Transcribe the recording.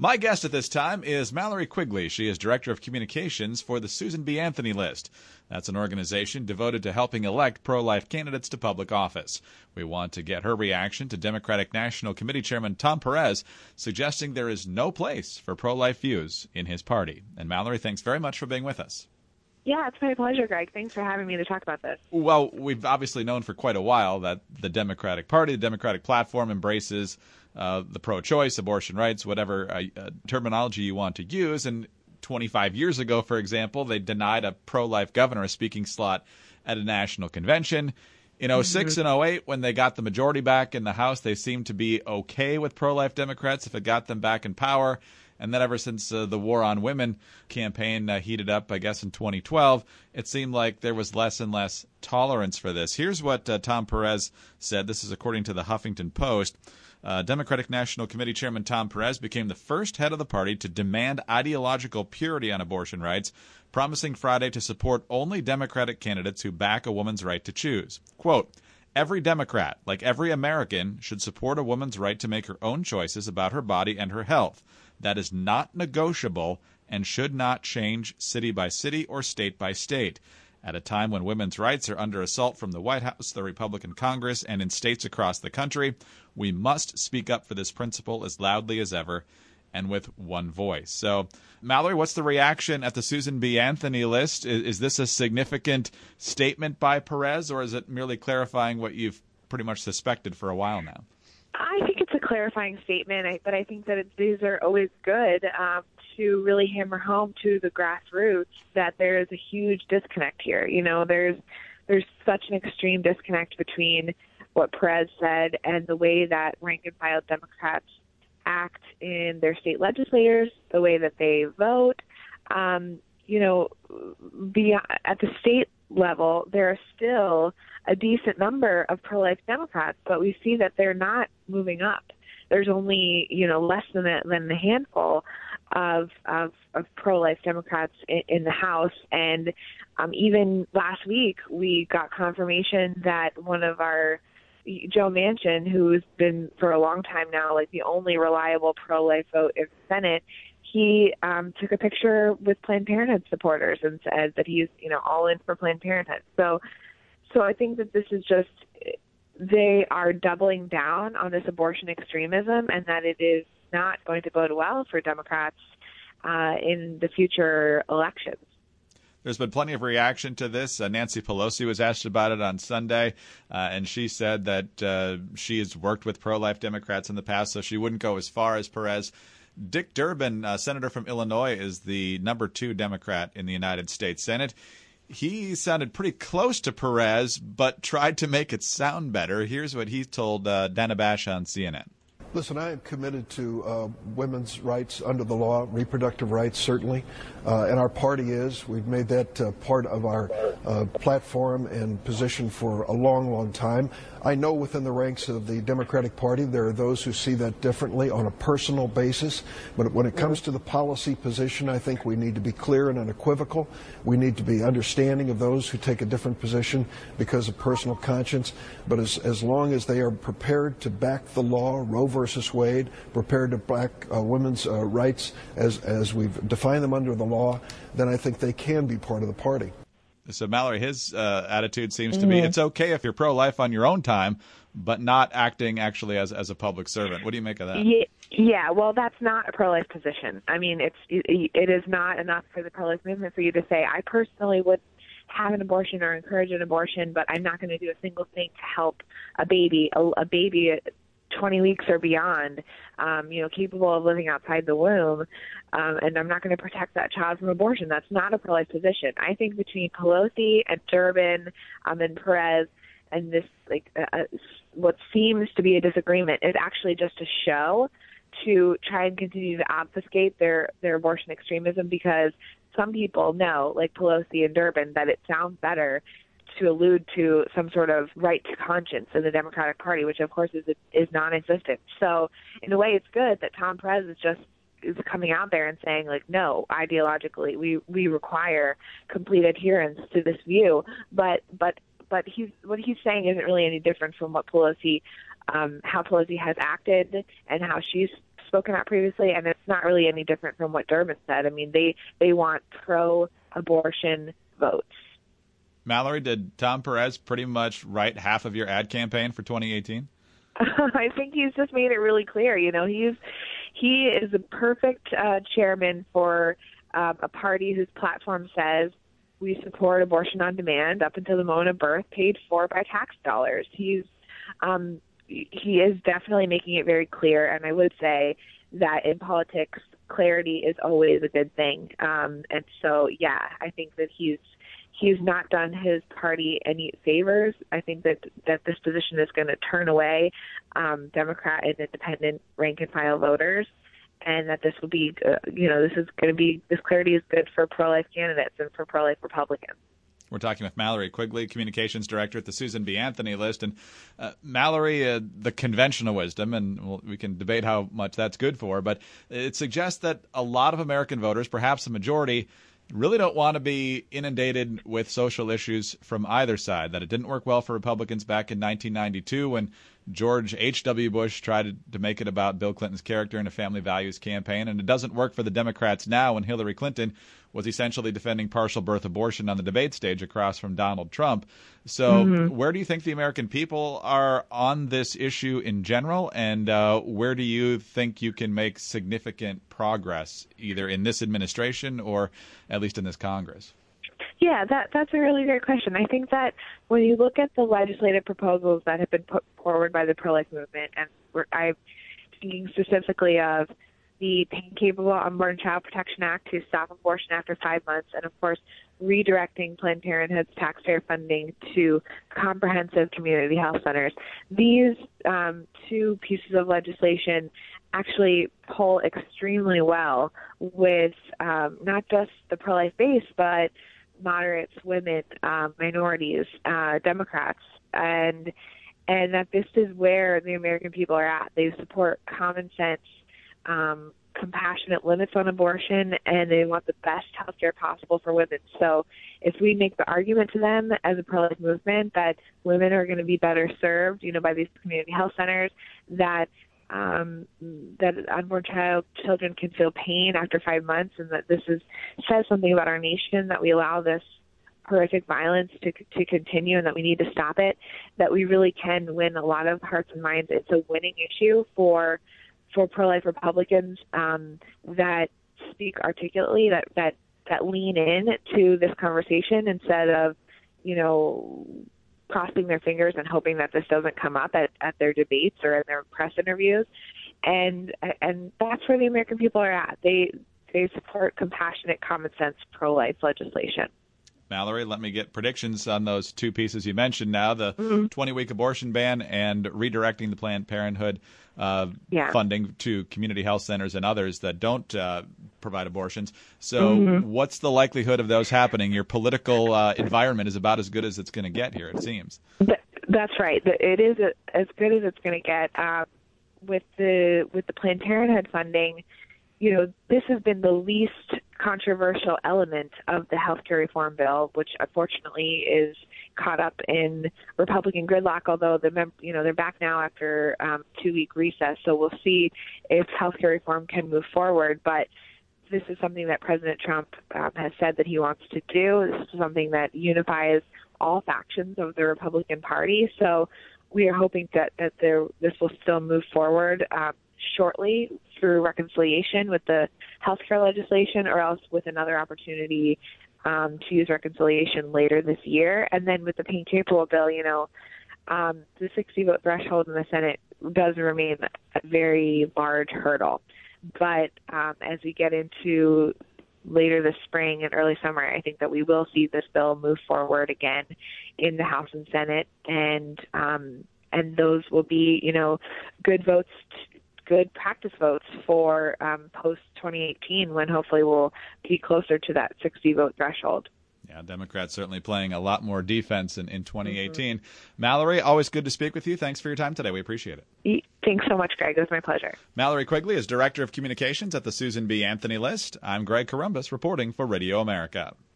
My guest at this time is Mallory Quigley. She is Director of Communications for the Susan B. Anthony List. That's an organization devoted to helping elect pro-life candidates to public office. We want to get her reaction to Democratic National Committee Chairman Tom Perez suggesting there is no place for pro-life views in his party. And Mallory, thanks very much for being with us. Yeah, it's my pleasure, Greg. Thanks for having me to talk about this. Well, we've obviously known for quite a while that the Democratic Party, the Democratic platform, embraces the pro-choice, abortion rights, whatever terminology you want to use. And 25 years ago, for example, they denied a pro-life governor a speaking slot at a national convention. In 06 and 08, when they got the majority back in the House, they seemed to be okay with pro-life Democrats if it got them back in power. And then ever since the War on Women campaign heated up, I guess, in 2012, it seemed like there was less and less tolerance for this. Here's what Tom Perez said. This is according to the Huffington Post. Democratic National Committee Chairman Tom Perez became the first head of the party to demand ideological purity on abortion rights, promising Friday to support only Democratic candidates who back a woman's right to choose. Quote, "Every Democrat, like every American, should support a woman's right to make her own choices about her body and her health. That is not negotiable and should not change city by city or state by state. At a time when women's rights are under assault from the White House, the Republican Congress, and in states across the country, we must speak up for this principle as loudly as ever and with one voice." So, Mallory, what's the reaction at the Susan B. Anthony List? Is this a significant statement by Perez, or is it merely clarifying what you've pretty much suspected for a while now? I think it's a clarifying statement, but I think that these are always good to really hammer home to the grassroots that there is a huge disconnect here. There's such an extreme disconnect between what Perez said and the way that rank-and-file Democrats act in their state legislators, the way that they vote. At the state level, there are still a decent number of pro-life Democrats, but we see that they're not moving up. There's only, less than a handful of pro-life Democrats in the House. And even last week, we got confirmation that one of our, Joe Manchin, who's been for a long time now, like the only reliable pro-life vote in the Senate, he took a picture with Planned Parenthood supporters and said that he's, all in for Planned Parenthood. So I think that this is just, they are doubling down on this abortion extremism and that it is not going to bode well for Democrats in the future elections. There's been plenty of reaction to this. Nancy Pelosi was asked about it on Sunday, and she said that she has worked with pro-life Democrats in the past, so she wouldn't go as far as Perez. Dick Durbin, senator from Illinois, is the number 2 Democrat in the United States Senate. He sounded pretty close to Perez, but tried to make it sound better. Here's what he told Dana Bash on CNN. Listen, I am committed to women's rights under the law, reproductive rights certainly, and our party is. We've made that part of our platform and position for a long, long time. I know within the ranks of the Democratic Party there are those who see that differently on a personal basis, but when it comes to the policy position, I think we need to be clear and unequivocal. We need to be understanding of those who take a different position because of personal conscience, but as long as they are prepared to back the law, Roe versus Wade, prepared to back women's rights as we've defined them under the law, then I think they can be part of the party. So, Mallory, his attitude seems to be it's okay if you're pro-life on your own time, but not acting actually as a public servant. What do you make of that? Yeah, well, that's not a pro-life position. I mean, it is not enough for the pro-life movement for you to say, I personally would have an abortion or encourage an abortion, but I'm not going to do a single thing to help a baby 20 weeks or beyond, capable of living outside the womb, and I'm not going to protect that child from abortion. That's not a pro-life position. I think between Pelosi and Durbin and Perez and this, what seems to be a disagreement is actually just a show to try and continue to obfuscate their abortion extremism, because some people know, like Pelosi and Durbin, that it sounds better to allude to some sort of right to conscience in the Democratic Party, which of course is non-existent. So in a way, it's good that Tom Perez is coming out there and saying, like, no, ideologically, we require complete adherence to this view. But what he's saying isn't really any different from what Pelosi, how Pelosi has acted and how she's spoken out previously, and it's not really any different from what Durbin said. I mean, they want pro-abortion votes. Mallory, did Tom Perez pretty much write half of your ad campaign for 2018? I think he's just made it really clear. You know, he is a perfect chairman for a party whose platform says we support abortion on demand up until the moment of birth, paid for by tax dollars. He is definitely making it very clear, and I would say that in politics, clarity is always a good thing. And so, yeah, I think that he's not done his party any favors. I think that this position is going to turn away Democrat and independent rank-and-file voters, and that this will be, this clarity is good for pro-life candidates and for pro-life Republicans. We're talking with Mallory Quigley, Communications Director at the Susan B. Anthony List. And Mallory, the conventional wisdom, and we can debate how much that's good for, but it suggests that a lot of American voters, perhaps the majority, really don't want to be inundated with social issues from either side, that it didn't work well for Republicans back in 1992 when George H.W. Bush tried to make it about Bill Clinton's character in a family values campaign, and it doesn't work for the Democrats now when Hillary Clinton was essentially defending partial birth abortion on the debate stage across from Donald Trump. So where do you think the American people are on this issue in general, and where do you think you can make significant progress, either in this administration or at least in this Congress? Yeah, that's a really great question. I think that when you look at the legislative proposals that have been put forward by the pro-life movement, and I'm thinking specifically of the Pain-Capable Unborn Child Protection Act to stop abortion after 5 months, and of course, redirecting Planned Parenthood's taxpayer funding to comprehensive community health centers. These two pieces of legislation actually pull extremely well with not just the pro-life base, but moderates, women, minorities, Democrats, and that this is where the American people are at. They support common sense, compassionate limits on abortion, and they want the best health care possible for women. So if we make the argument to them as a pro-life movement that women are going to be better served, by these community health centers, that unborn children can feel pain after 5 months, and that this says something about our nation, that we allow this horrific violence to continue, and that we need to stop it, that we really can win a lot of hearts and minds. It's a winning issue for pro-life Republicans that speak articulately, that lean in to this conversation instead of, crossing their fingers and hoping that this doesn't come up at their debates or in their press interviews. And that's where the American people are at. They support compassionate, common sense pro-life legislation. Mallory, let me get predictions on those two pieces you mentioned now, the 20-week abortion ban and redirecting the Planned Parenthood funding to community health centers and others that don't provide abortions. So what's the likelihood of those happening? Your political environment is about as good as it's going to get here, it seems. That's right. It is as good as it's going to get. With the Planned Parenthood funding, this has been the least controversial element of the healthcare reform bill, which unfortunately is caught up in Republican gridlock, although they're back now after 2-week recess. So we'll see if healthcare reform can move forward. But this is something that President Trump has said that he wants to do. This is something that unifies all factions of the Republican Party. So we are hoping that this will still move forward shortly through reconciliation with the healthcare legislation, or else with another opportunity to use reconciliation later this year. And then with the Pain-Capable bill, the 60-vote threshold in the Senate does remain a very large hurdle. But as we get into later this spring and early summer, I think that we will see this bill move forward again in the House and Senate, and those will be, good votes, good practice votes for post-2018, when hopefully we'll be closer to that 60-vote threshold. Yeah, Democrats certainly playing a lot more defense in 2018. Mallory, always good to speak with you. Thanks for your time today. We appreciate it. Thanks so much, Greg. It was my pleasure. Mallory Quigley is Director of Communications at the Susan B. Anthony List. I'm Greg Corombos reporting for Radio America.